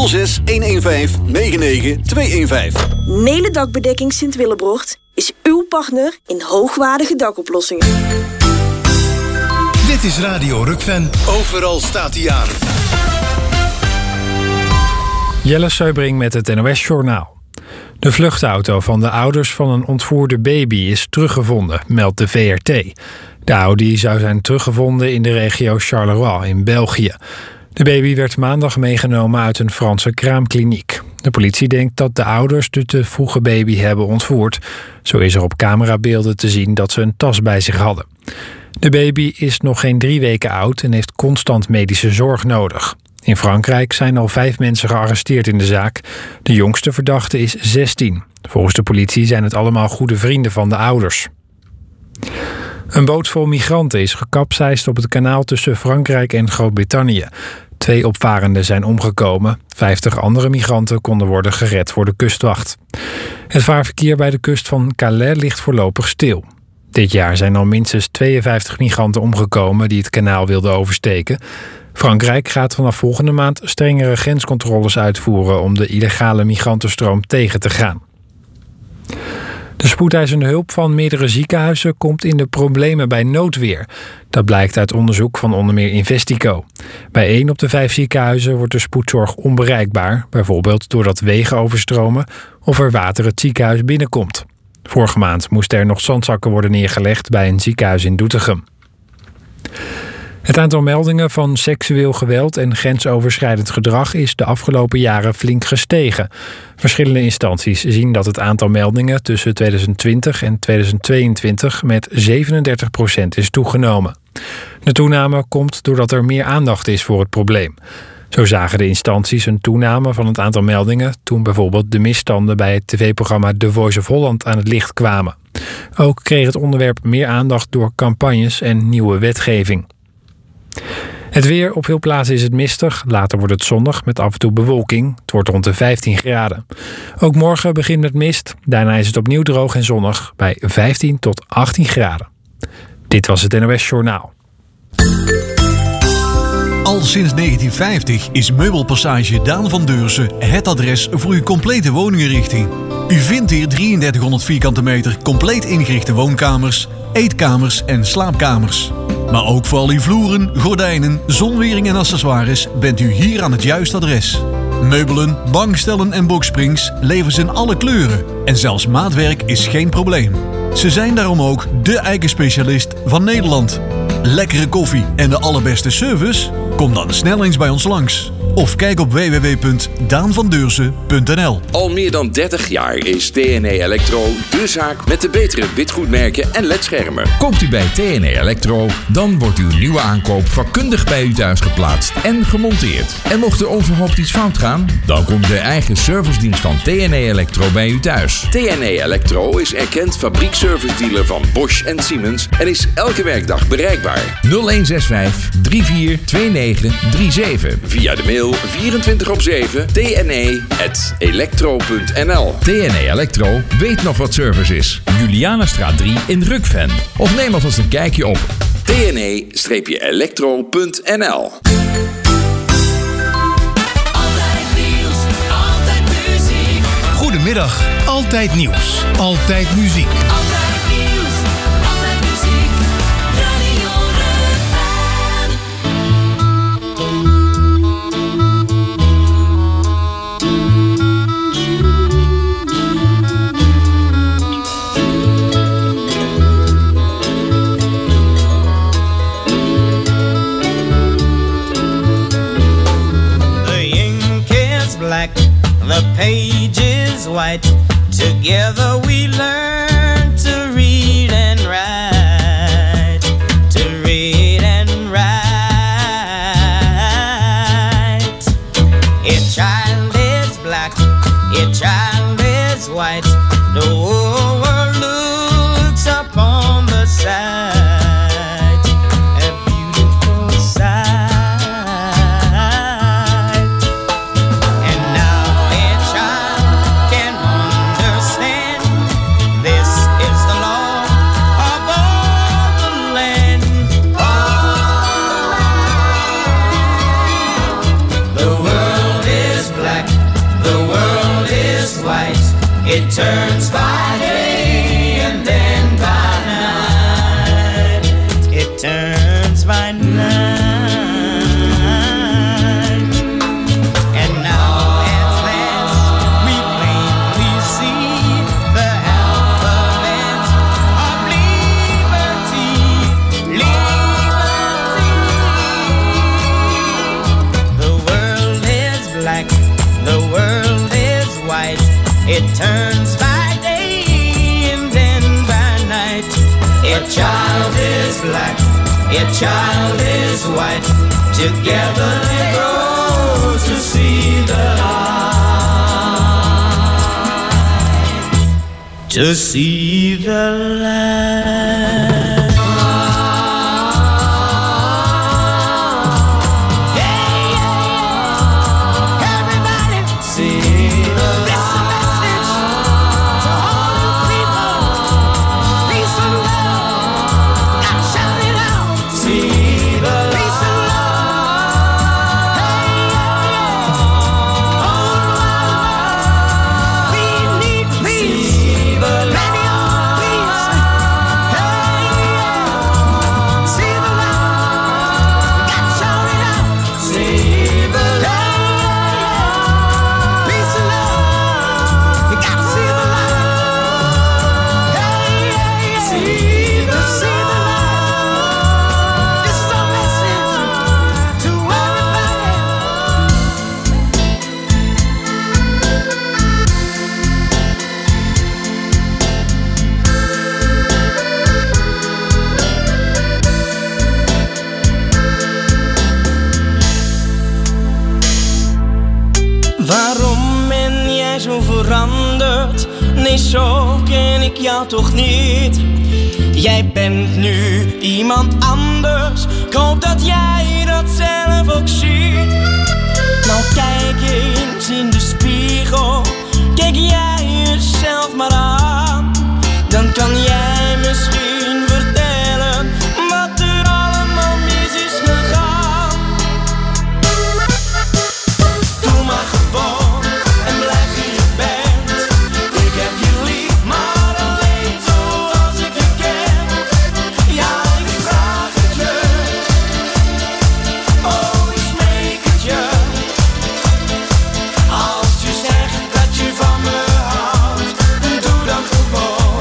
06 115 99 215. Nele Dakbedekking Sint-Willebrocht is uw partner in hoogwaardige dakoplossingen. Dit is Radio Rukven. Overal staat hij aan. Jelle Seubring met het NOS-journaal. De vluchtauto van de ouders van een ontvoerde baby is teruggevonden, meldt de VRT. De Audi zou zijn teruggevonden in de regio Charleroi in België. De baby werd maandag meegenomen uit een Franse kraamkliniek. De politie denkt dat de ouders de te vroege baby hebben ontvoerd. Zo is er op camerabeelden te zien dat ze een tas bij zich hadden. De baby is nog geen 3 weken oud en heeft constant medische zorg nodig. In Frankrijk zijn al 5 mensen gearresteerd in de zaak. De jongste verdachte is 16. Volgens de politie zijn het allemaal goede vrienden van de ouders. Een boot vol migranten is gekapseisd op het kanaal tussen Frankrijk en Groot-Brittannië. 2 opvarenden zijn omgekomen. 50 andere migranten konden worden gered voor de kustwacht. Het vaarverkeer bij de kust van Calais ligt voorlopig stil. Dit jaar zijn al minstens 52 migranten omgekomen die het kanaal wilden oversteken. Frankrijk gaat vanaf volgende maand strengere grenscontroles uitvoeren om de illegale migrantenstroom tegen te gaan. De spoedeisende hulp van meerdere ziekenhuizen komt in de problemen bij noodweer. Dat blijkt uit onderzoek van onder meer Investico. Bij 1 op de 5 ziekenhuizen wordt de spoedzorg onbereikbaar, bijvoorbeeld doordat wegen overstromen of er water het ziekenhuis binnenkomt. Vorige maand moesten er nog zandzakken worden neergelegd bij een ziekenhuis in Doetinchem. Het aantal meldingen van seksueel geweld en grensoverschrijdend gedrag is de afgelopen jaren flink gestegen. Verschillende instanties zien dat het aantal meldingen tussen 2020 en 2022 met 37% is toegenomen. De toename komt doordat er meer aandacht is voor het probleem. Zo zagen de instanties een toename van het aantal meldingen toen bijvoorbeeld de misstanden bij het tv-programma The Voice of Holland aan het licht kwamen. Ook kreeg het onderwerp meer aandacht door campagnes en nieuwe wetgeving. Het weer, op veel plaatsen is het mistig. Later wordt het zonnig met af en toe bewolking. Het wordt rond de 15 graden. Ook morgen begint met mist. Daarna is het opnieuw droog en zonnig bij 15 tot 18 graden. Dit was het NOS Journaal. Al sinds 1950 is Meubelpassage Daan van Deursen het adres voor uw complete woninginrichting. U vindt hier 3300 vierkante meter compleet ingerichte woonkamers, eetkamers en slaapkamers. Maar ook voor al uw vloeren, gordijnen, zonwering en accessoires bent u hier aan het juiste adres. Meubelen, bankstellen en boxsprings leveren ze in alle kleuren. En zelfs maatwerk is geen probleem. Ze zijn daarom ook de eikenspecialist van Nederland. Lekkere koffie en de allerbeste service? Kom dan snel eens bij ons langs. Of kijk op www.daanvandeursen.nl. Al meer dan 30 jaar is TNE Electro de zaak met de betere witgoedmerken en ledschermen. Koopt u bij TNE Electro, dan wordt uw nieuwe aankoop vakkundig bij u thuis geplaatst en gemonteerd. En mocht er overhoopt iets fout gaan, dan komt de eigen servicedienst van TNE Electro bij u thuis. TNE Electro is erkend fabriekservice-dealer van Bosch en Siemens en is elke werkdag bereikbaar. 0165 342937. Via de mail 24/7 tne@electro.nl. TNE Electro weet nog wat service is. Julianastraat 3 in Rukven. Of neem alvast een kijkje op tne-electro.nl. Goedemiddag, altijd nieuws, altijd muziek. The page is white. Together we learn to read and write. To read and write. If child is black, if child is white, the whole world looks upon the side. A beautiful sight. Black It turns by day and then by night. It turns by night. And now at last we plainly see the alphabet of liberty. Liberty. The world is black, the world is white. It turns by day and then by night. A child is black, a child is white. Together they grow to see the light. To see the light. Nee, zo ken ik jou toch niet. Jij bent nu iemand anders. Ik hoop dat jij dat zelf ook ziet. Nou kijk eens in de spiegel. Kijk jij jezelf maar aan. Dan kan jij misschien vertellen wat er allemaal mis is gegaan. Doe maar gewoon en blijf wie je bent. Ik heb je lief, maar alleen zoals ik je ken. Ja, ik vraag het je. Oh, ik smeek het je. Als je zegt dat je van me houdt, doe dan gewoon.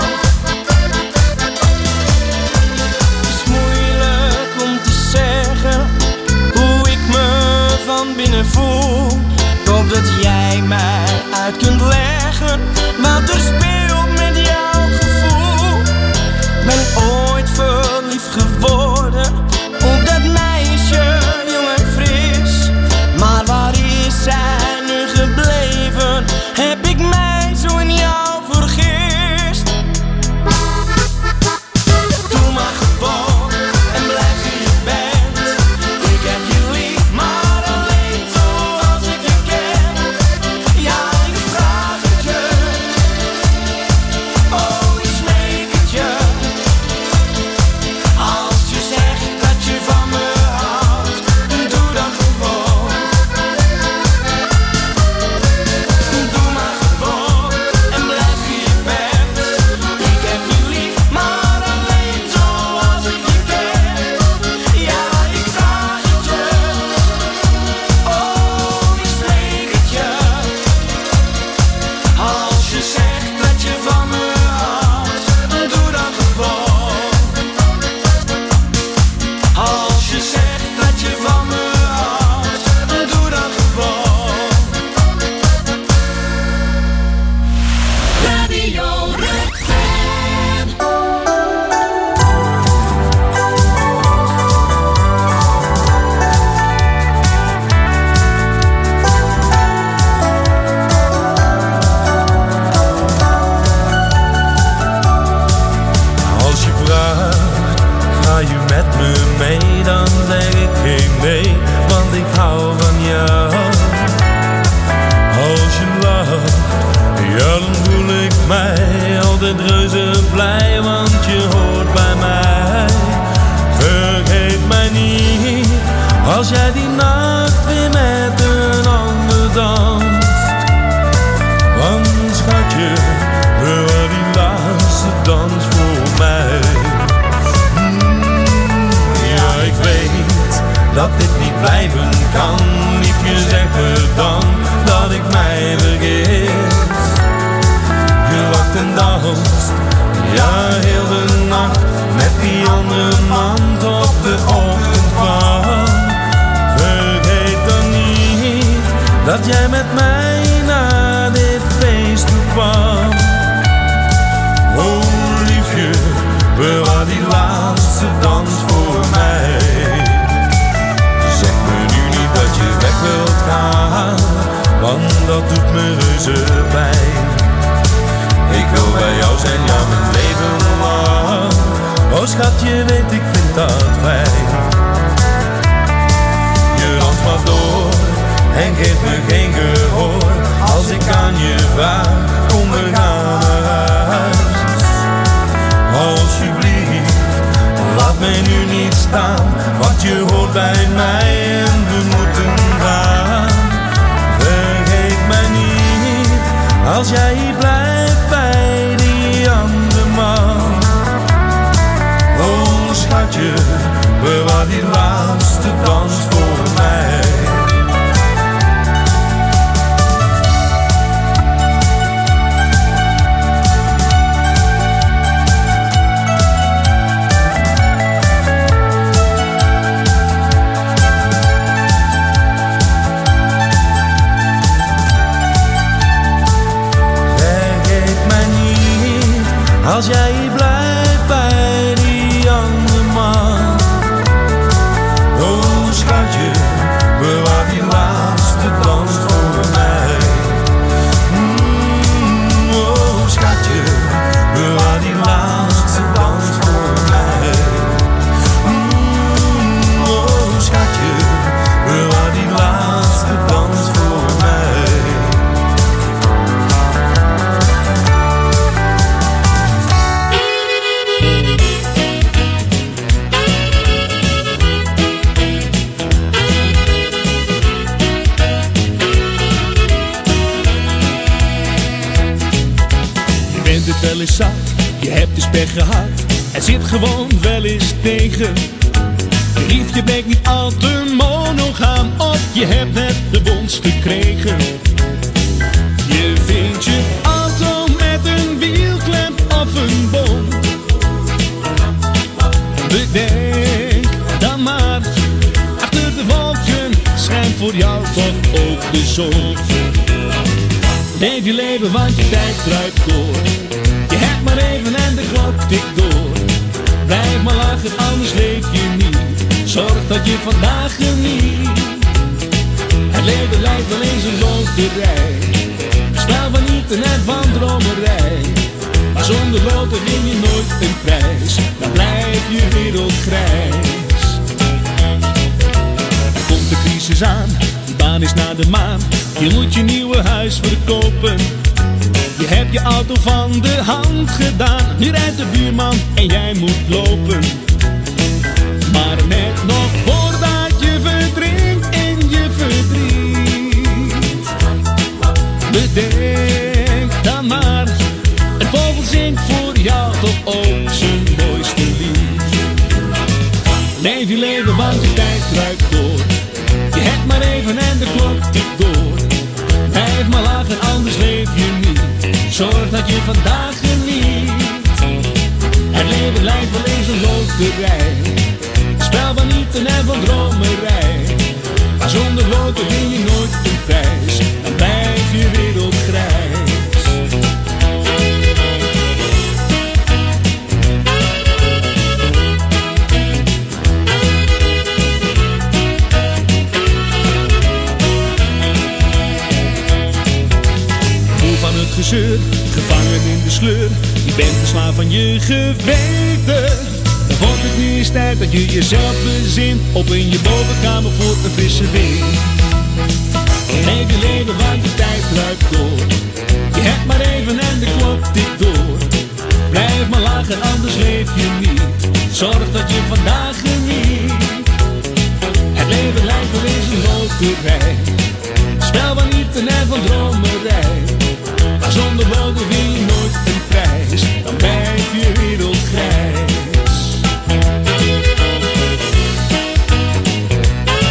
Het is moeilijk om te zeggen hoe ik me van binnen voel. Ik hoop dat jij mij uit kunt leggen wat er speelt met jouw gevoel. Ik ben ooit verliefd geworden op dat meisje, jong en fris. Maar waar is zij nu gebleven? Heb ik mij zo in jou vergist? Doe maar gewoon en blijf wie je bent. Ik heb je lief, maar alleen zoals ik je ken. Ja, ik vraag het je. dat dit niet blijven kan. Liefje, zeg me dan dat ik mij vergis. Je wacht en danst, ja heel de nacht, met die andere man tot de ochtend kwam. Vergeet dan niet dat jij met mij naar dit feest toe kwam. Oh liefje, bewaar die laatste dans voor mij. Zeg me nu niet dat je weg wilt gaan, want dat doet me reuze pijn. Ik wil bij jou zijn, ja mijn leven lang. Oh schatje, weet ik vind dat fijn. Je danst maar door en geeft me geen gehoor. Als ik aan je vraag, kom we gaan naar huis. Alsjeblieft, laat mij nu niet staan, want je hoort bij mij en we moeten gaan. Vergeet mij niet, als jij hier blijft bij die andere man. Oh schatje, bewaar die laatste dans voor mij. Als jij hier blijft bij die andere man. Oh schatje, bewaar die laatste dans voor mij. Oh schatje, bewaar die laatste dans voor mij. Oh schatje, bewaar die laatste dans voor mij. Het wel eens zat, je hebt dus pech gehad. Het zit gewoon wel eens tegen. Je liefje bleek niet al te monogaam, of je hebt net de wons gekregen. Je vindt je auto met een wielklem of een bom. Bedenk dan maar, achter de wolken schijnt voor jou toch ook de zon. Leef je leven, want je tijd druipt door. Je hebt maar even en de klok tikt door. Blijf maar lachen, anders leef je niet. Zorg dat je vandaag geniet. Het leven lijkt wel eens een loterij. Spel van nieten en van dromerij. Maar zonder loten win je nooit een prijs. Dan blijf je wereld grijs. Er komt de crisis aan, die baan is naar de maan. Je moet je nieuwe huis verkopen. Je hebt je auto van de hand gedaan. Nu rijdt de buurman en jij moet lopen. Maar net nog voordat je verdrinkt in je verdriet. Bedenk dan maar, een vogel zingt voor jou toch ook zijn mooiste lied. Leef je leven, want de tijd druipt door. Je hebt maar even en de klok tikt door. Blijf maar lachen, anders leef je niet. Zorg dat je vandaag geniet. Het leven lijkt wel eens een loterij. Spel van nieten en van dromerij. Maar zonder loten win je nooit een prijs. Dan blijf je wereld grijs. Gezeur, gevangen in de sleur. Je bent de slaaf van je geweten. Dan wordt het nu eens tijd dat je jezelf bezint. Op in je bovenkamer voor een frisse wind. Leef je leven, want je tijd druipt door. Je hebt maar even en de klok tikt door. Blijf maar lachen, anders leef je niet. Zorg dat je vandaag geniet. Het leven lijkt wel eens een loterij. Spel van nieten en van dromerij. Maar zonder loten win je nooit een prijs. Dan blijf je wereld grijs.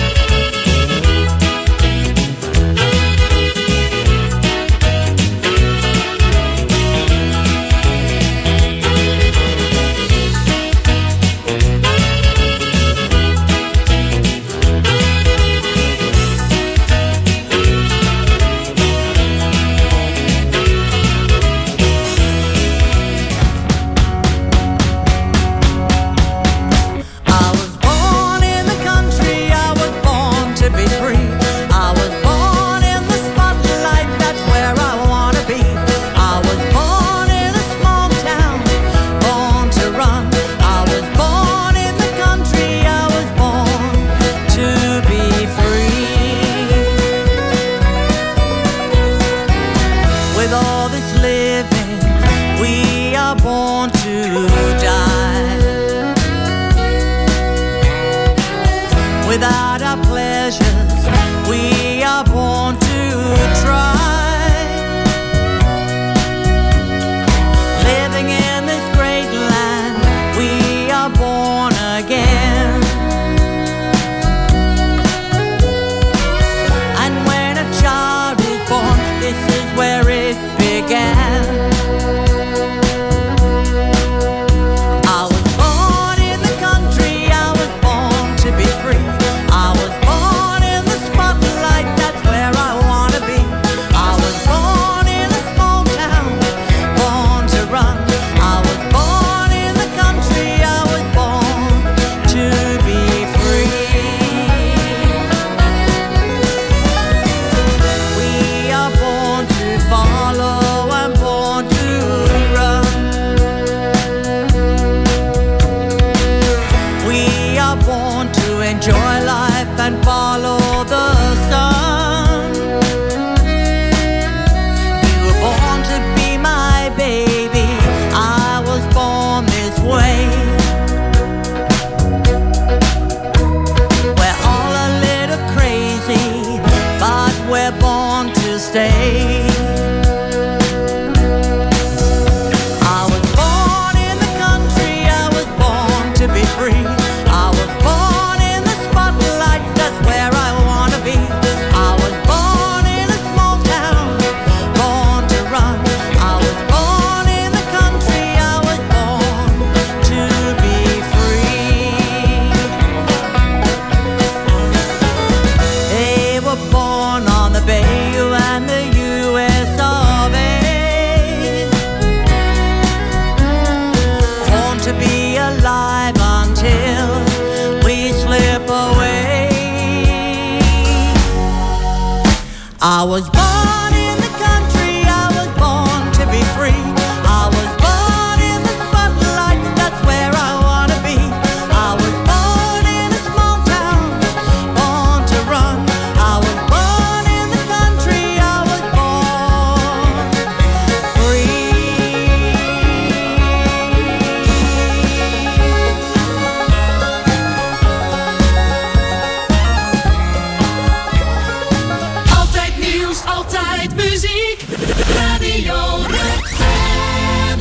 pleasures we are born to try. Living in this great land, we are born again. And when a child is born, this is where it began. Enjoy life and follow the sun. You were born to be my baby. I was born this way. We're all a little crazy, but we're born to stay. I was born in the country, I was born to be free. I was born where I wanna be. I was born in a small town, born to run. I was born in the country, I was born to be free. They were born on the Bayou and the US of A. Born to be alive until we slip away. I was born in the country, I was born to be free. I was born in the spotlight, that's where I wanna be. I was born in a small town, born to run. I was born in the country, I was born free. Altijd muziek, Radio Redfan.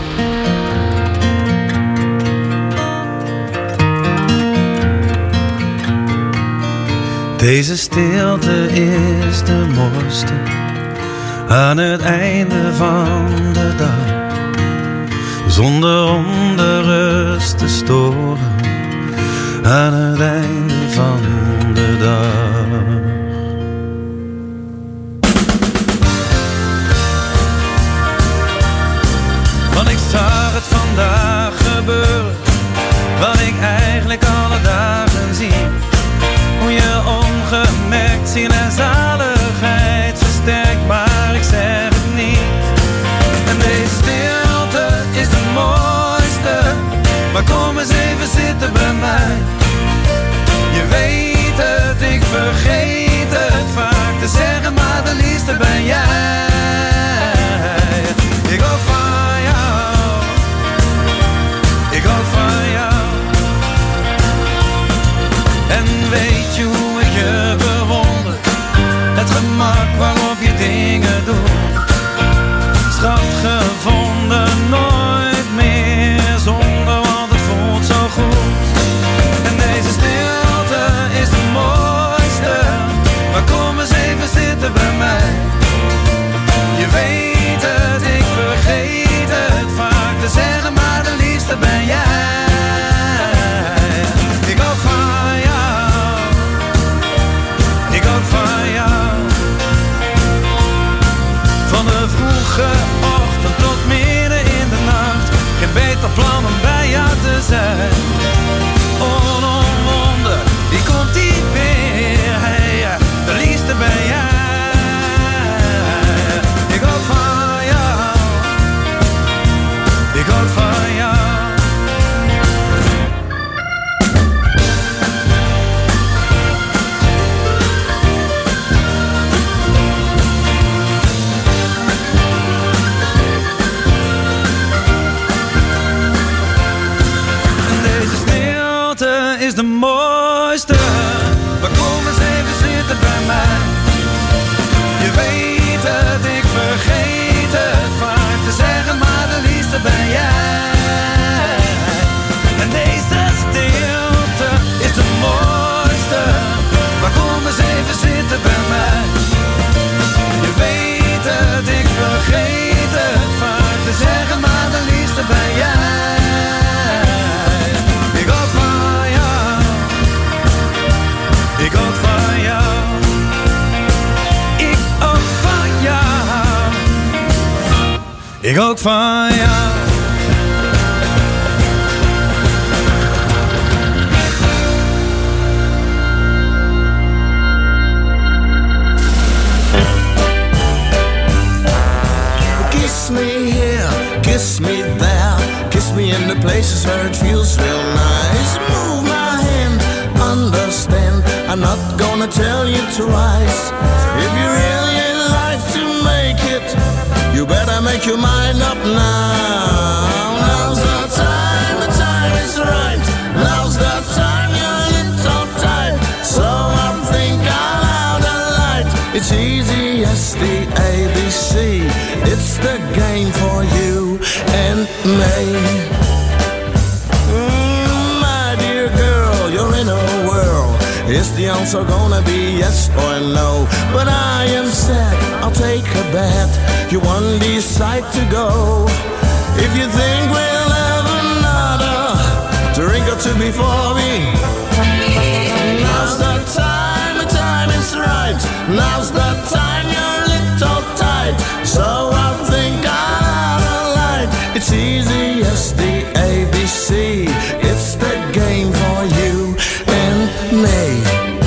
Deze stilte is de mooiste aan het einde van de dag. Zonder onrust te storen aan het einde van de dag. Want ik zag het vandaag gebeuren, wat ik eigenlijk alle dagen zie. Hoe je ongemerkt ziel en zaligheid versterkt, maar ik zeg het niet. En deze stilte is de mooiste, maar kom eens even zitten bij mij. Je weet het, ik vergeet het vaak te zeggen, maar de liefste ben jij. Ik hou van jou, ik hou van jou. En weet je hoe ik je bewonder? Het gemak waarop je dingen doet. Schat gevonden, nooit meer zonder, want het voelt zo goed. En deze stilte is de mooiste, maar kom eens even zitten bij mij. Je weet het, ik vergeet het vaak te zeggen, maar de liefste ben jij. Ik hou van jou, ik hou van jou. Van de vroege ochtend tot midden in de nacht, geen beter plan om bij jou te zijn. Onomwonden, die komt die weer, hey, de liefste ben jij. Ik hou van jou, ik hou van jou. ik ook van jou. Kiss me here, kiss me there, kiss me in the places where it feels real nice. Move my hand, understand, I'm not gonna tell you twice. If you really like to make it, you better make your mind up now. Now's the time is right. Now's the time you're little tight. So I think I'll out a light. It's easy as the ABC. It's the game for you and me. My dear girl, you're in a whirl. Is the answer gonna be yes or no? But I am set, I'll take a bet. You won't decide to go. If you think we'll have another drink or two before me, now's the time is right. Now's the time you're little tight. So I think I'll have a light. It's easy as the ABC. It's the game for you and me.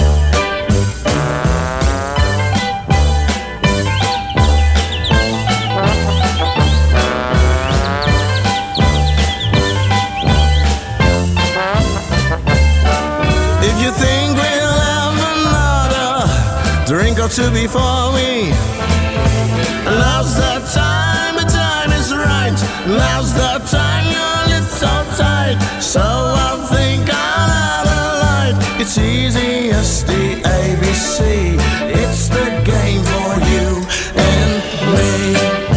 If you think we'll have another drink or two before me, now's the time is right. Now's the time you're little tight. So I think I'll have a light. It's easy as the ABC. It's the game for you and me.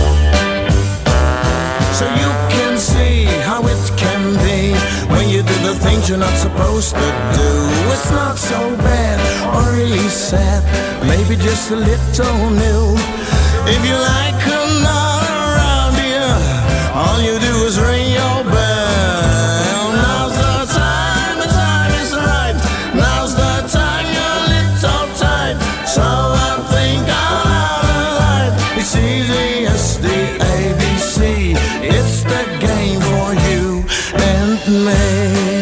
So you can see how it can be when you do the things you're not supposed to do. It's not so bad or really sad, maybe just a little new. If you like another around here, all you do is ring your bell. Now's the time is right. Now's the time you're little tight. So I think I'll have a light. It's easy as the ABC. It's the game for you and me.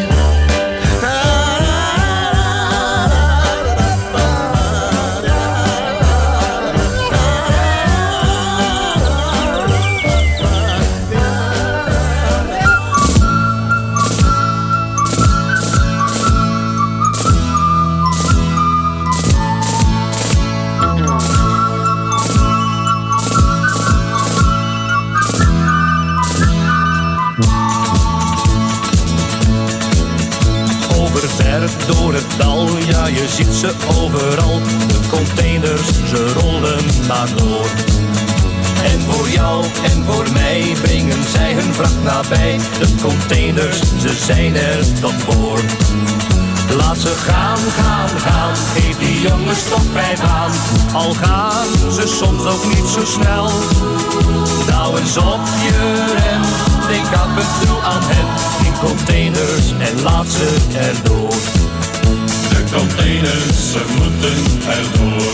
Door het dal, ja je ziet ze overal. De containers, ze rollen maar door. En voor jou en voor mij brengen zij hun vracht nabij. De containers, ze zijn er tot voor. Laat ze gaan, gaan, gaan, geef die jongens toch vrij baan. Al gaan ze soms ook niet zo snel. Nou eens op je rem, denk af en toe aan hen. In containers en laat ze erdoor. De containers, ze moeten erdoor.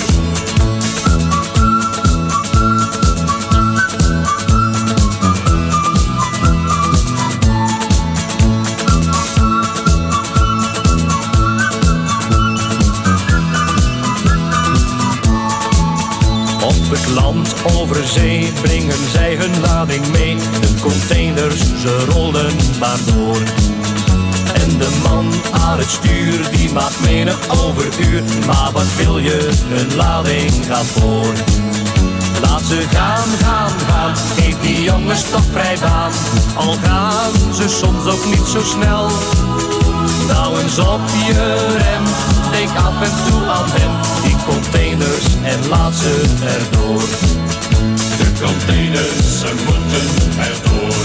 Op het land over zee brengen zij hun lading mee. De containers, ze rollen maar door. En de man aan het stuur, die maakt menig overuur. Maar wat wil je, een lading gaat voor. Laat ze gaan, gaan, gaan, geef die jongens toch vrij baan. Al gaan ze soms ook niet zo snel. Nou eens op je rem, denk af en toe aan hen. Die containers en laat ze erdoor. De containers, ze moeten erdoor.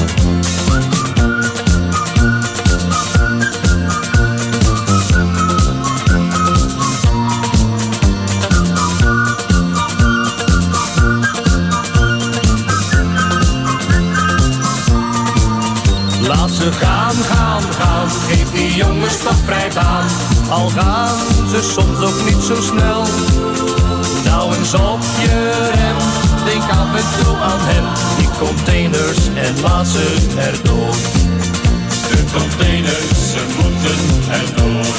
Laat ze gaan, gaan, gaan, geef die jongens toch vrij baan. Al gaan ze soms ook niet zo snel. Nou eens op je rem, denk af en toe aan hen. Die containers laat ze erdoor. De containers, ze moeten erdoor.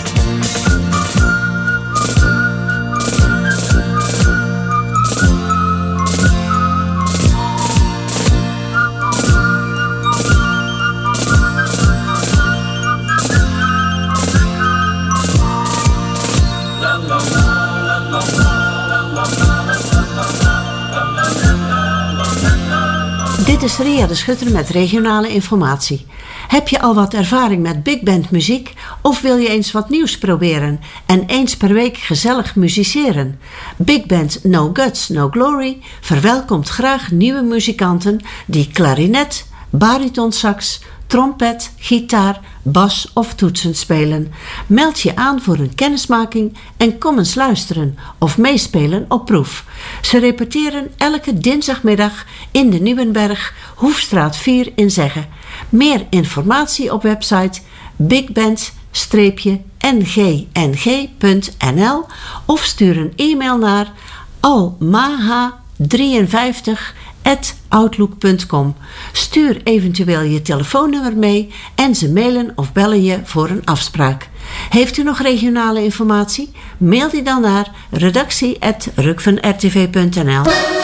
Dit is Ria de Schutter met regionale informatie. Heb je al wat ervaring met big band muziek of wil je eens wat nieuws proberen en eens per week gezellig musiceren? Big Band No Guts, No Glory verwelkomt graag nieuwe muzikanten die klarinet, baritonsax, trompet, gitaar, bas of toetsen spelen. Meld je aan voor een kennismaking en kom eens luisteren of meespelen op proef. Ze repeteren elke dinsdagmiddag in de Nieuwenberg, Hoefstraat 4 in Zegge. Meer informatie op website bigband-ngng.nl of stuur een e-mail naar almaha53@outlook.com. Stuur eventueel je telefoonnummer mee en ze mailen of bellen je voor een afspraak. Heeft u nog regionale informatie? Mail die dan naar redactie@rukvenrtv.nl.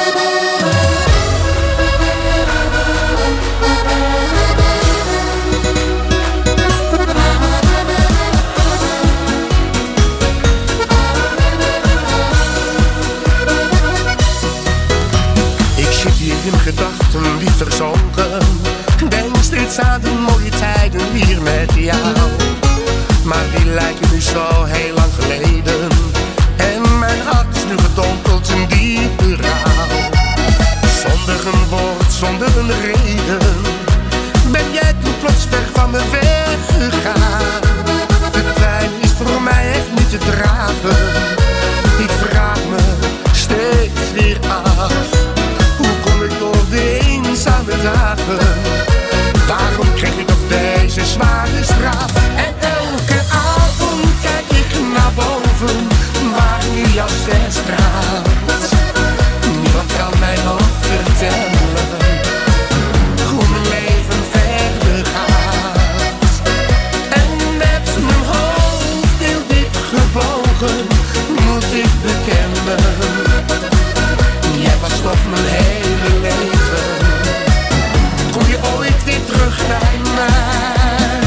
In gedachten die verzonken, denk steeds aan de mooie tijden hier met jou. Maar die lijken nu zo heel lang geleden, en mijn hart is nu gedompeld in diepe rouw. Zonder een woord, zonder een reden, ben jij toen plots ver van me weggegaan. De pijn is voor mij echt niet te dragen, ik vraag me steeds weer af. Door de eenzame dagen, waarom kreeg ik nog deze zware straf? En elke avond kijk ik naar boven, waar nu jouw ster straalt. Niemand kan mij nog vertellen hoe mijn leven verder gaat. En met mijn hoofd heel diep gebogen, moet ik bekennen, jij was toch mijn hele leven. Kom je ooit weer terug bij mij?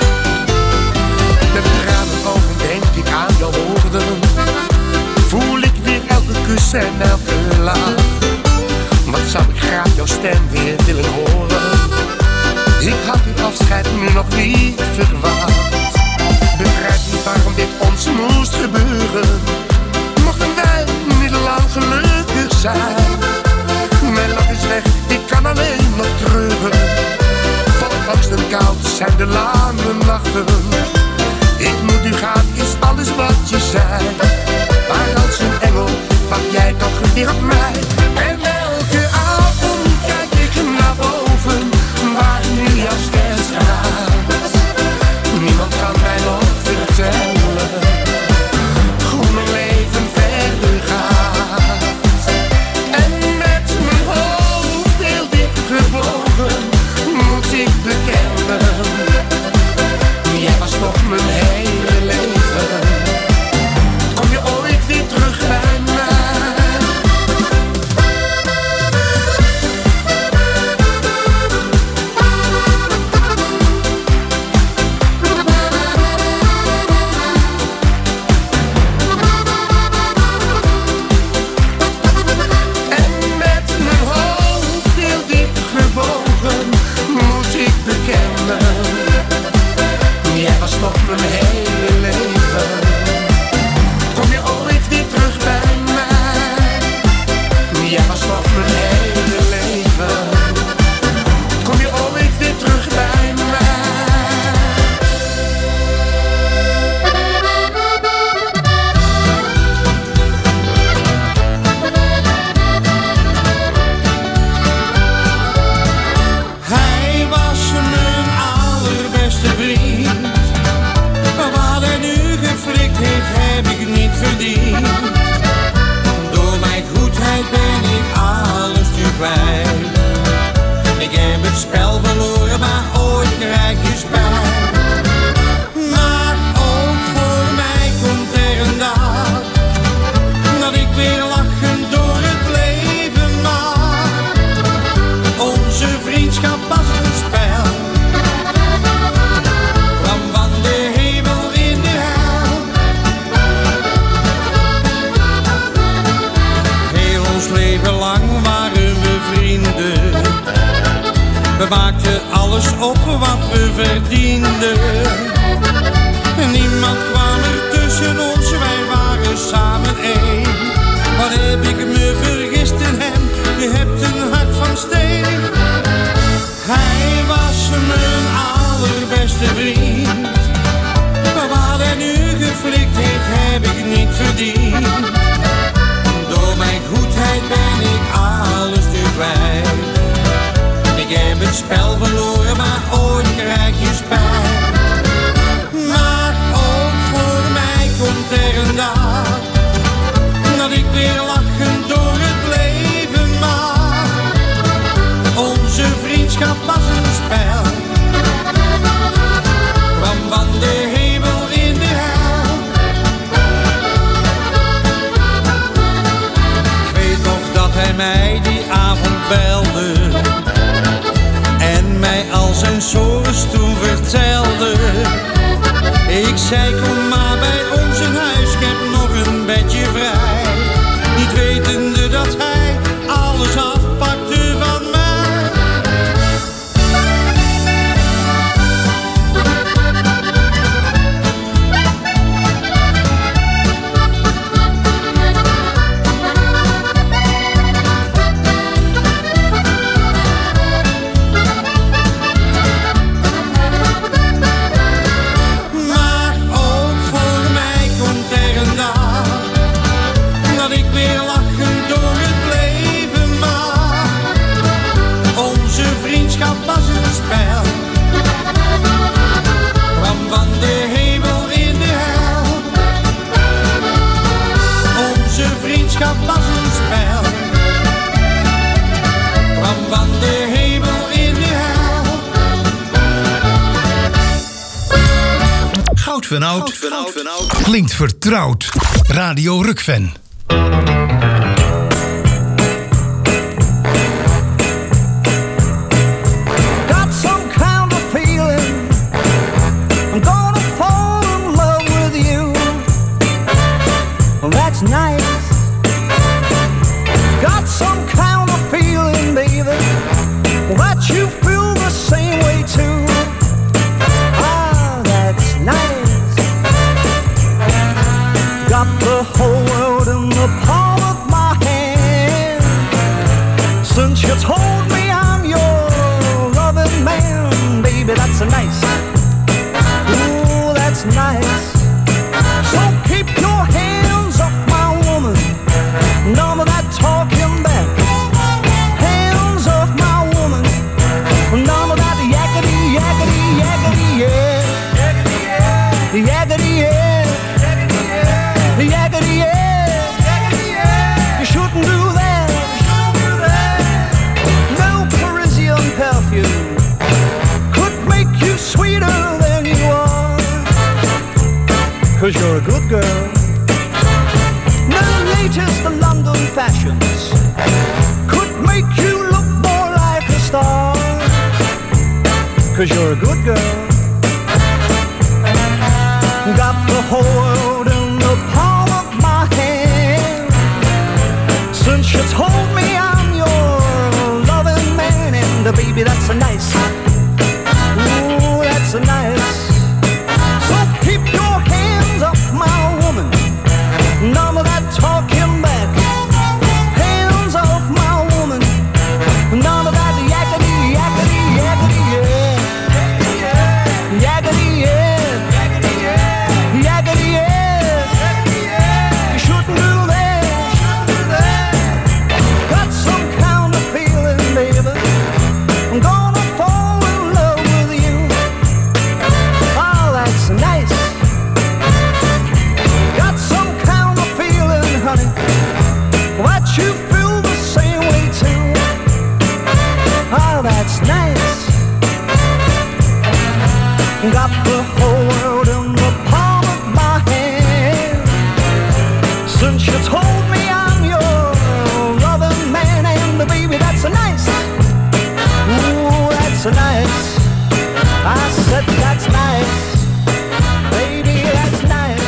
Met tranen ogen denk ik aan jouw woorden, voel ik weer elke kus en elke lach. Wat zou ik graag jouw stem weer willen horen. Ik had dit afscheid nu nog niet verwacht. Begrijp niet waarom dit ons moest gebeuren. Mochten wij niet lang gelukkig zijn. Mijn lach is weg, ik kan alleen nog treuren. Vol angst en koud zijn de lange nachten. Ik moet nu gaan, is alles wat je zei. Maar als een engel wacht jij toch weer op mij. En elke avond kijk ik naar boven, waar nu jouw ster straalt. Niemand kan mij nog vertellen hoe mijn leven verder gaat. En met mijn hoofd heel diep gebogen, moet ik bekennen, jij was toch mijn hele leven. Kom je ooit weer terug bij mij? lang waren we vrienden. We maakten alles op wat we verdienden. Niemand kwam er tussen ons, wij waren samen één. Wat heb ik me vergist in hem, je hebt een hart van steen. Hij was mijn allerbeste vriend. Wat hij nu geflikt heeft, heb ik niet verdiend. Door mijn goedheid ben ik alles nu kwijt. Ik heb het spel verloren, maar ooit krijg je spijt. Maar ook voor mij komt er een dag dat ik weer lachen door het leven mag. Onze vriendschap was een spel, kwam van de hemel in de hel. Ik weet nog dat hij mij die avond belde en mij al zijn sores toen vertelde. Ik zei kom maar bij ons in huis, ik heb nog een bedje vrij. Niet wetende dat hij alles afpakte van mij. Van oud. Klinkt vertrouwd. Radio Rukven. Got some kind of feeling I'm gonna fall in love with you. Well, that's nice. Got some kind of feeling, baby, that you feel the same way too. Ah, that's nice. Got the whole world in the palm of my hand. Since you told me I'm your loving man, baby, that's nice. Ooh, that's nice. So keep your hands off my woman. None of that talking back. Hands off my woman. None of that yakety, yakety, yakety, yeah. Yakety, yeah. Yakety, yeah. You shouldn't do that. No Parisian perfume could make you sweeter than you are. 'Cause you're a good girl. No latest London fashions could make you look more like a star. 'Cause you're a good girl. Got the whole world in the palm of my hand. Since you told me I'm your loving man, and baby, that's a nice. Ooh, that's a nice. So keep your hands off my woman. None of that talking back. Hands off my woman. None of that yakety, yakety, yakety, yeah. Yakety, yeah. Yakety, yeah. You shouldn't do that. Got some kind of feeling, baby, I'm gonna fall in love with you. Oh, that's nice. Got some kind of feeling, honey, that you feel the same way too. Oh, that's nice. Got the whole world in the palm of my hand. Since you told me I'm your loving man, and baby, that's a nice. Ooh, that's a nice. I said that's nice. Baby, that's nice.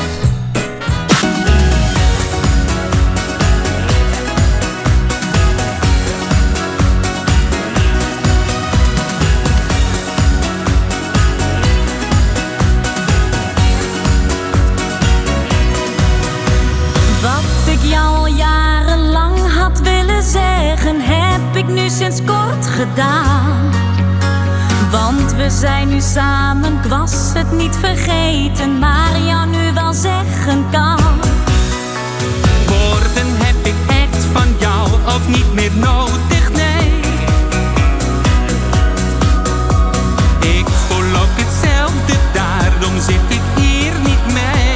sinds kort gedaan. Want we zijn nu samen, ik was het niet vergeten, maar jou nu wel zeggen kan. Woorden heb ik echt van jou ook niet meer nodig, nee. Ik voel ook hetzelfde, daarom zit ik hier niet mee.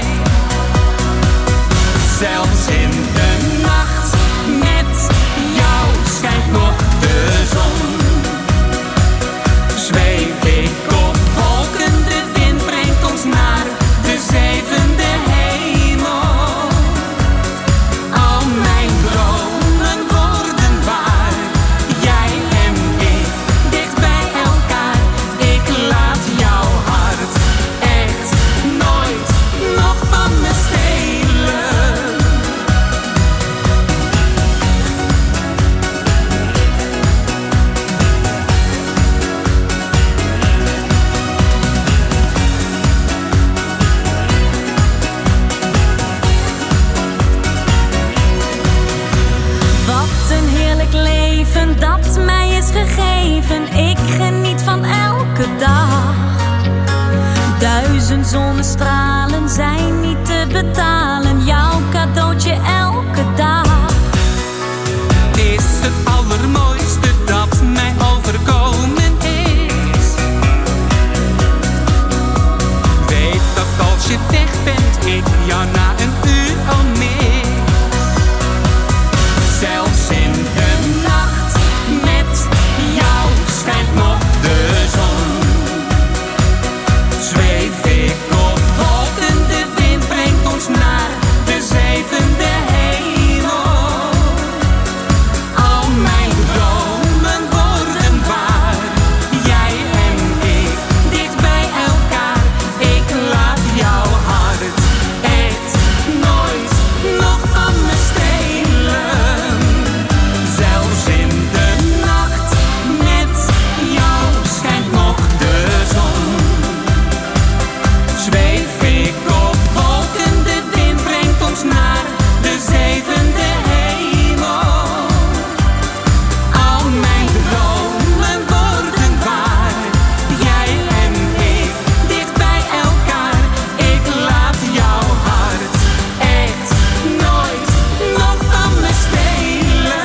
Zelfs in de nacht met jou schijnt nog de zon. Zweef ik op wolken, de wind brengt ons naar de zevende hemel. Al mijn dromen worden waar, jij en ik dicht bij elkaar. Ik laat jouw hart echt nooit nog van me stelen. Dat mij is gegeven, ik geniet van elke dag. 1000 zonnestralen zijn niet te betalen, jouw cadeautje elke dag. Het is het allermooiste dat mij overkomen is. Weet dat als je weg bent, ik jou na een uur al mis. Zelfs in de nacht met jou schijnt nog de zon. Zweef ik op wolken, de wind brengt ons naar de zevende hemel. Al mijn dromen worden waar, jij en ik dicht bij elkaar. Ik laat jouw hart echt nooit nog van me stelen. Zelfs in de nacht met jou schijnt nog de zon. Zweef ik op wolken, de wind brengt ons naar de zevende hemel. Al mijn dromen worden waar, jij en ik dicht bij elkaar. Ik laat jouw hart echt nooit nog van me stelen.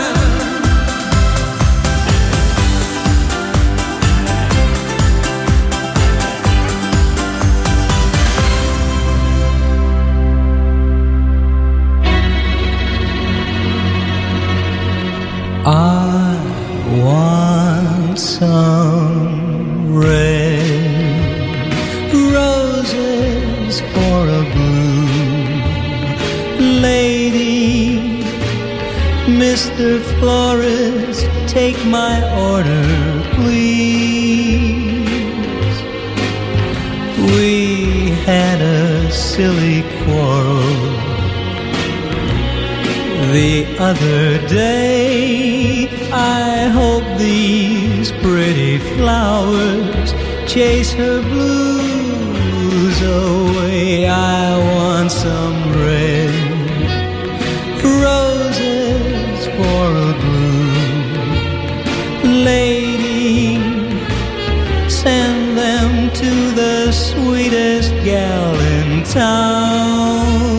I want some red roses for a blue lady. Mr. Florist, take my order, please. We had a silly quarrel the other day. I hope these pretty flowers chase her blues away. I want some red roses for a blue lady. Send them to the sweetest gal in town.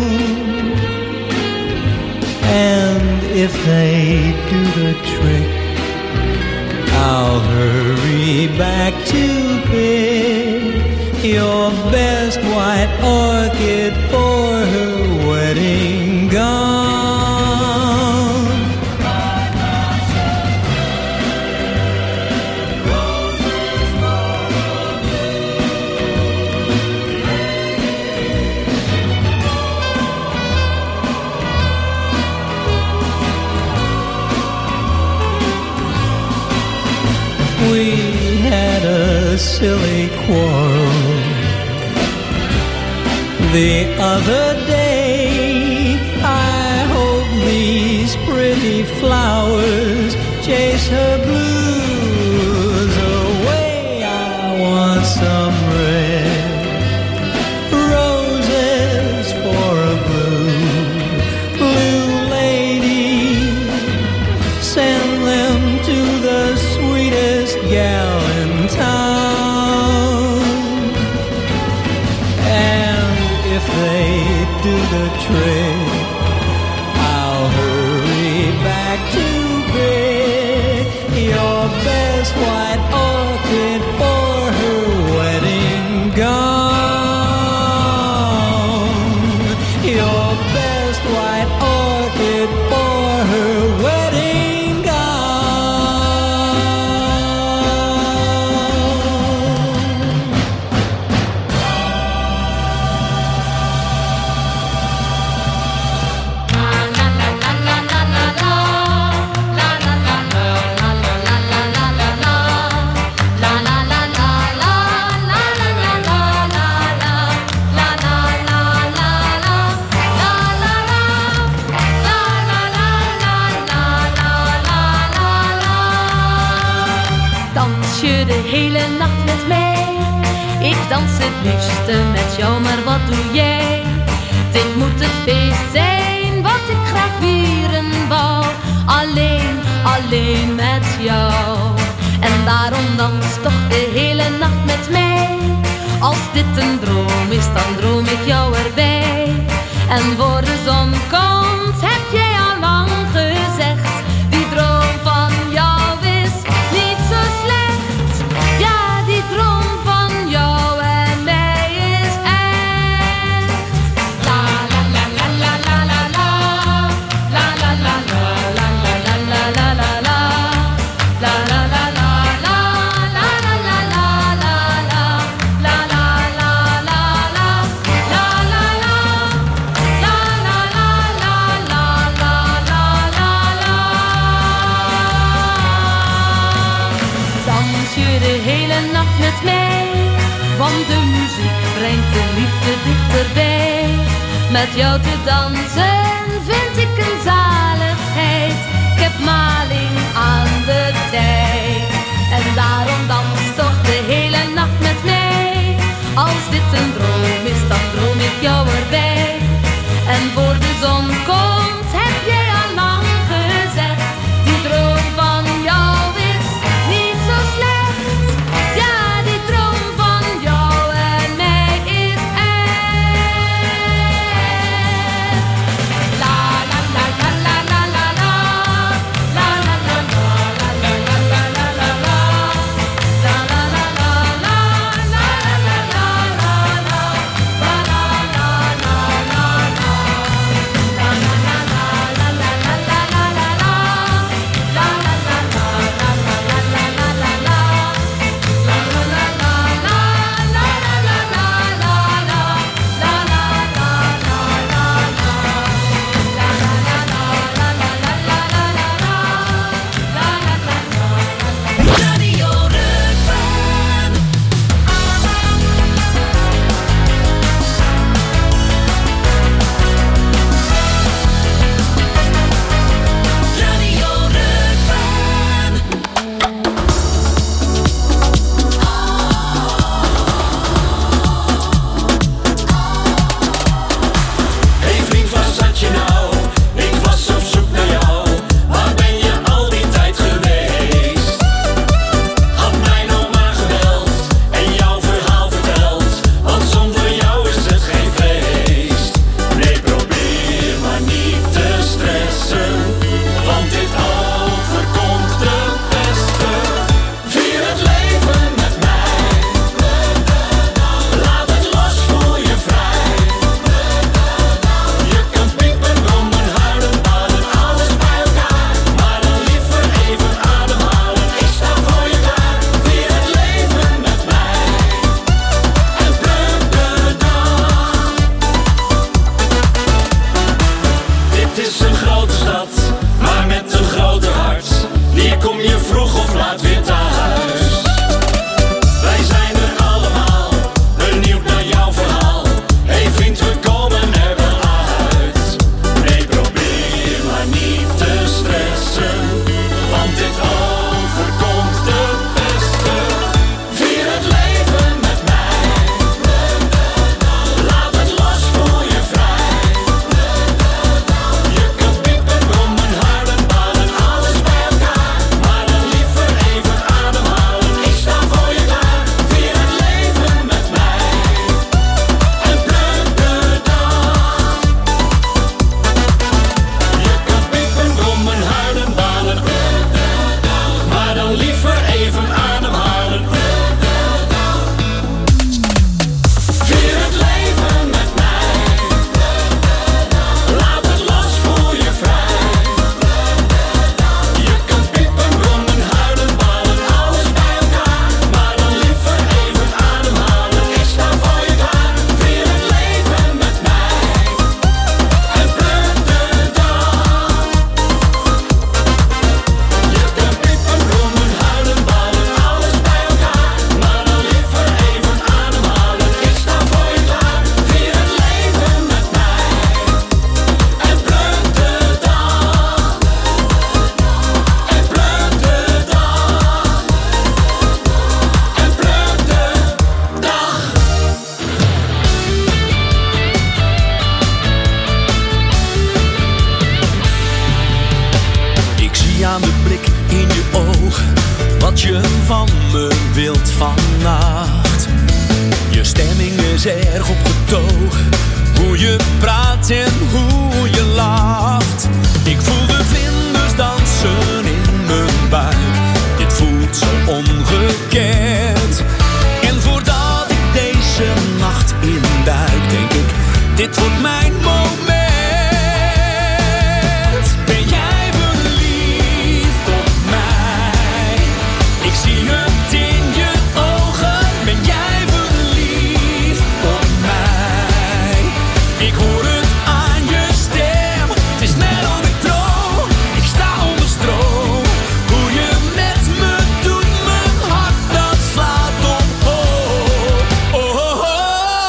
And if they do the trick, I'll hurry back to pick your best white orchid for her wedding gown. We had a silly quarrel the other day. I hope these pretty flowers chase her blues away. I want some red roses for a blue lady. Send them to the sweetest gal in town. And if they do the trick, I'll hurry back to bed. Your best white orchid for her wedding gown. Your best white orchid for her wedding Dans je de hele nacht met mij? Ik dans het liefste met jou, maar wat doe jij? Dit moet het feest zijn wat ik graag vieren wou. Alleen, alleen met jou. En daarom dans toch de hele nacht met mij. Als dit een droom is, dan droom ik jou erbij. En voor de zon komt, heb jij al lang gezegd, die droom van jou is niet zo slecht. Ja, die droom van jou en mij is echt. La la la la la la la la. La la la la la la la la la la la. La la la la la la la la la la la. La la la la la. La la la. La la la la la la la la la. Dans je de hele nacht met mij, want de muziek brengt de liefde dichterbij. Met jou te dansen vind ik een zaligheid. Ik heb maling aan de tijd. En daarom dans toch de hele nacht met mij. Als dit een droom is, dan droom ik jou erbij. En voor de zon komt, heb jij al lang gezegd, die droom van jou is niet zo slecht. Ja, die droom van jou en mij is echt. La la la la la la la la. La la la la la la la la la la la. La la la la la la la la la la. La la la la la la. Radio Rukven. Radio Rukven. Hey vriend, waar zat je nou? Ik was op zoek naar jou. Waar ben je al die tijd geweest? Had mijn oma gebeld en jouw verhaal verteld. Want zonder jou is het geen feest. Nee, probeer maar niet te stressen, want dit overkomt de beste. Vier het leven met mij. Laat het los, voel je vrij. Je kan piepen, brommen, huilen, balen, alles bij elkaar. Maar dan liever even ademhalen, ik sta voor je klaar. Vier het leven met mij en pluk de dag. Dit is een grote stad, maar met een grote hart. Hier kom je vroeg of laat weer thuis. Wij zijn er allemaal, benieuwd naar jouw verhaal. Hey vriend, we komen er wel uit. Nee, probeer maar niet te stressen, want dit overkomt de beste. Vier het leven met mij. Laat het los, voel je vrij. Je kan piepen, brommen, huilen, balen, alles bij elkaar. wat je van me wilt vannacht. Je stemming is erg opgetogen, hoe je praat en hoe je lacht. Ik voel de vlinders dansen in mijn buik, dit voelt zo ongekend. En voordat ik deze nacht induik, denk ik, dit wordt mijn moment. Ben jij verliefd op mij? Ik zie het in je ogen. Ben jij verliefd op mij? Ik hoor het aan je stem. Het is net of ik droom. Ik sta onder stroom. Hoe je met me doet, mijn hart dat slaat om. Oh, oh, oh, oh.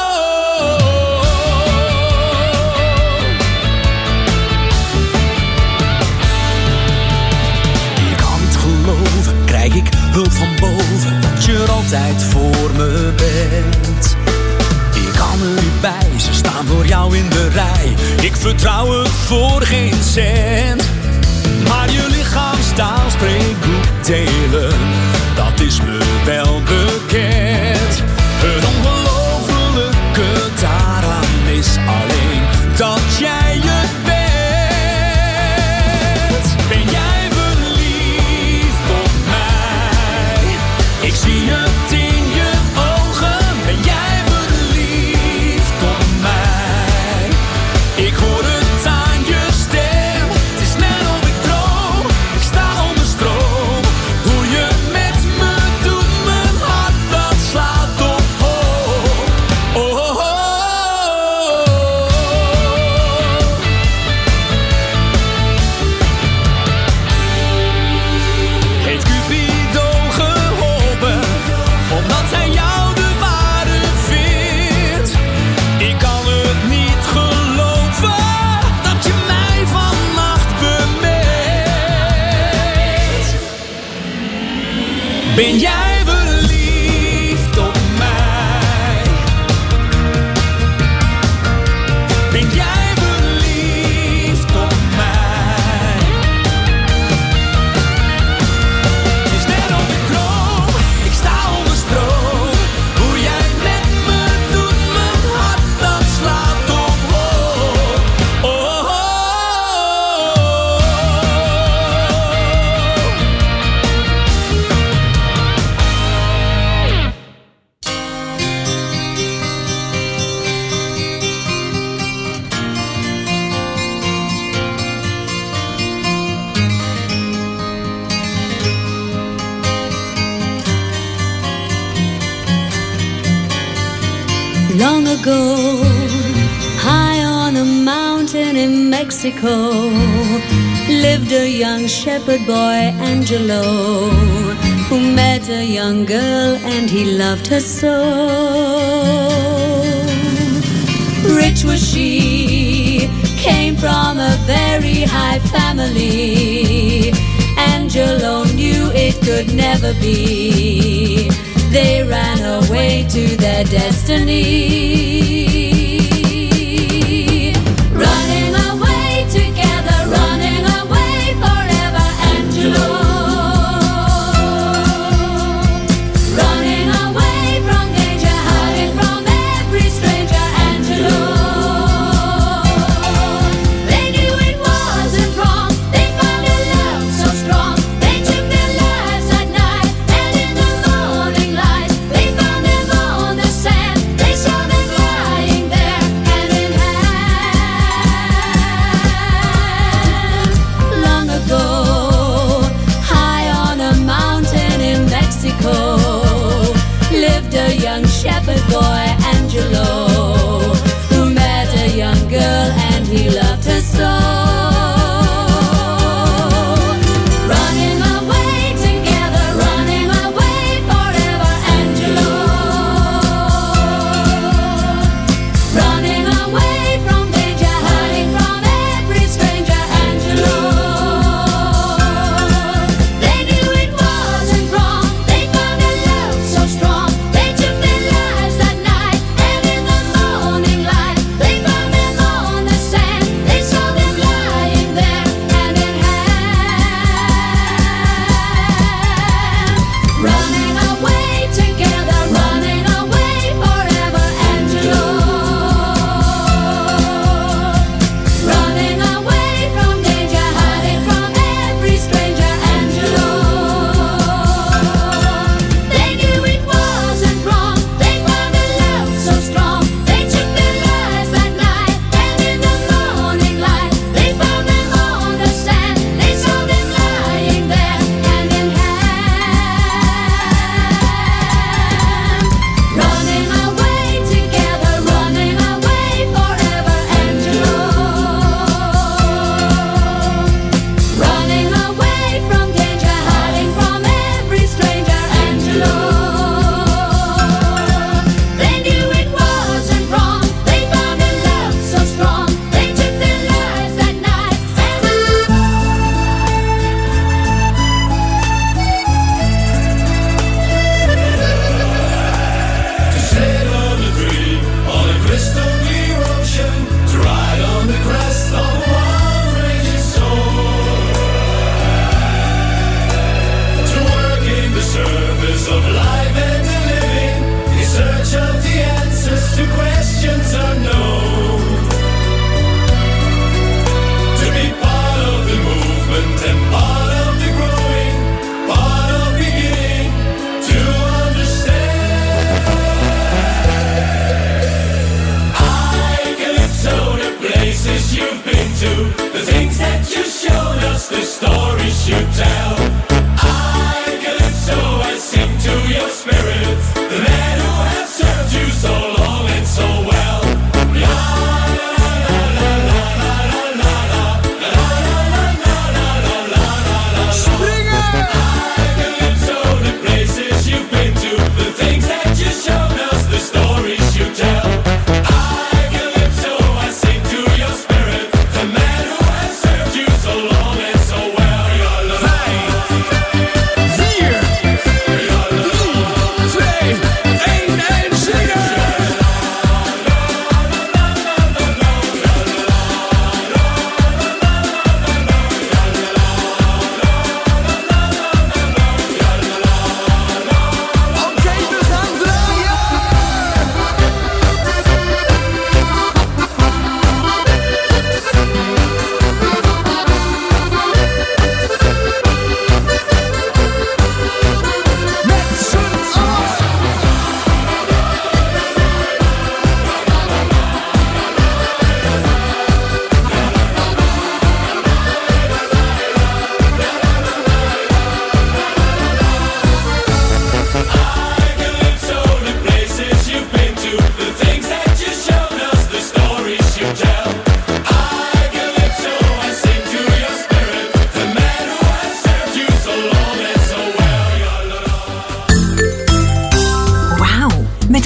Je kan het geloven, krijg ik hulp van boven, dat je er altijd voor me bent. Ik kan er niet bij, ze staan voor jou in de rij. Ik vertrouw het voor geen cent. Maar je lichaamstaal spreekt boekdelen, dat is me wel bekend. Het ongelofelijke daaraan is alleen dat jij het bent. Ben jij verliefd op mij? Ik zie het in je ogen. Ben jij verliefd op mij? Ik hoor het aan je stem. Het is net of ik droom. Ik sta onder stroom. Hoe je met me doet, mijn hart dat slaat op. Oh, oh, oh, oh. Heeft Cupido geholpen, omdat hij jou de ware vindt? Ik kan het niet geloven, dat je mij vannacht bemint. Ben jij verliefd op mij? Ben jij verliefd op mij? Het is net of ik droom, ik sta onder stroom. Hoe jij met me doet, mijn hart dat slaat op. Oh, oh, oh, oh. Long ago, high on a mountain in Mexico, lived a young shepherd boy, Angelo, who met a young girl and he loved her so. Rich was she, came from a very high family. Angelo knew it could never be. They ran away to their destiny. Running away together, running away forever, Angelo. Running away from danger, hiding from every stranger, Angelo. They knew it wasn't wrong, they found a love so strong. They took their lives at night, and in the morning light, they found them on the sand. They saw them lying there, hand in hand. Long ago, high on a mountain in Mexico, lived a young shepherd boy, Angelo, who met a young girl and he loved her so. Running away together, running away forever, Angelo. Running away from danger, hiding from every stranger, Angelo. They knew it wasn't wrong, they found a love so strong. They took their lives that night.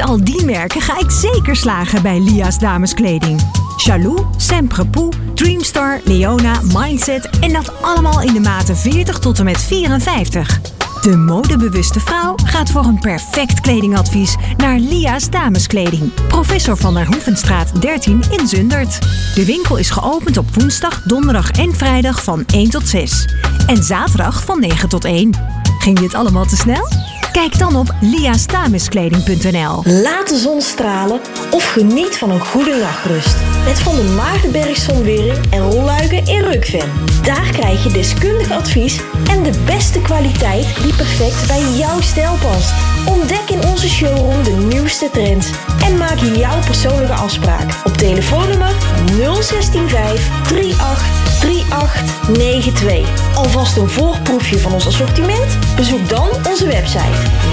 al die merken ga ik zeker slagen bij Lia's dameskleding. Jaloux, Semprepoux, Dreamstar, Leona, Mindset en dat allemaal in de maten 40 tot en met 54. De modebewuste vrouw gaat voor een perfect kledingadvies naar Lia's dameskleding. Professor van der Hoevenstraat 13 in Zundert. De winkel is geopend op woensdag, donderdag en vrijdag van 1 tot 6. En zaterdag van 9 tot 1. Ging dit allemaal te snel? Kijk dan op liasdameskleding.nl. Laat de zon stralen of geniet van een goede nachtrust. Met Van der Maardenberg Zonwering en rolluiken in Rukven. Daar krijg je deskundig advies en de beste kwaliteit die perfect bij jouw stijl past. Ontdek in onze showroom de nieuwste trends en maak jouw persoonlijke afspraak op telefoonnummer 0165 38 3892. Alvast een voorproefje van ons assortiment? Bezoek dan onze website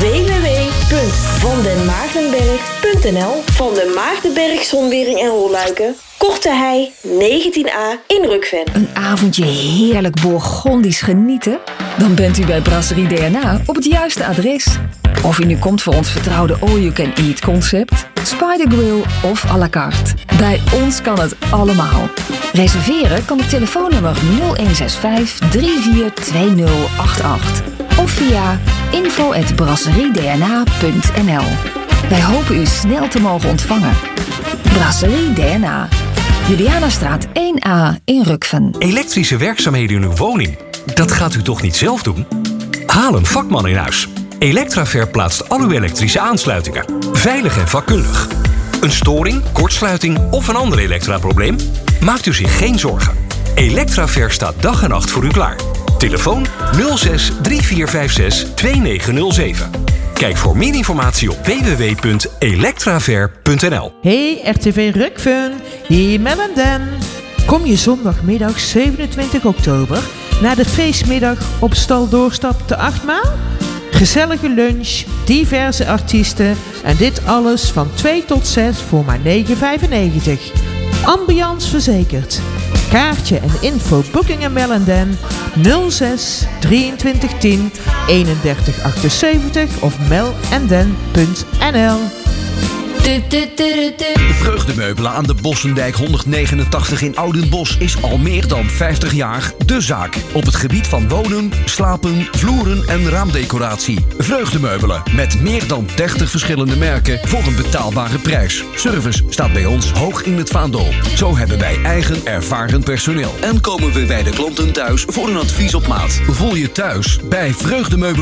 www.vandenmaardenberg.nl. Van den Maardenberg Zonwering en Rolluiken, Korte Hei 19A in Rukven. Een avondje heerlijk Bourgondisch genieten? Dan bent u bij Brasserie DNA op het juiste adres. Of u nu komt voor ons vertrouwde all-you-can-eat concept, Spider Grill of à la carte. Bij ons kan het allemaal. Reserveren kan op telefoonnummer 0165 342088 of via info@brasseriedna.nl. Wij hopen u snel te mogen ontvangen. Brasserie DNA. Julianastraat 1A in Rukven. Elektrische werkzaamheden in uw woning? Dat gaat u toch niet zelf doen? Haal een vakman in huis. Electraver plaatst al uw elektrische aansluitingen. Veilig en vakkundig. Een storing, kortsluiting of een ander elektraprobleem? Maakt u zich geen zorgen. Electraver staat dag en nacht voor u klaar. Telefoon 06 3456 2907. Kijk voor meer informatie op www.electraver.nl. Hey RTV Rukven, hier Mel en Dan. Kom je zondagmiddag 27 oktober naar de feestmiddag op Stal Doorstap te Achtmaal? Gezellige lunch, diverse artiesten en dit alles van 2 tot 6 voor maar €9,95. Ambiance verzekerd. Kaartje en info Booking en Mel en Dan 06 23 10 31 78 of melendan.nl. Vreugdemeubelen aan de Bossendijk 189 in Oudenbosch is al meer dan 50 jaar de zaak. Op het gebied van wonen, slapen, vloeren en raamdecoratie. Vreugdemeubelen met meer dan 30 verschillende merken voor een betaalbare prijs. Service staat bij ons hoog in het vaandel. Zo hebben wij eigen ervaren personeel. En komen we bij de klanten thuis voor een advies op maat. Voel je thuis bij Vreugdemeubelen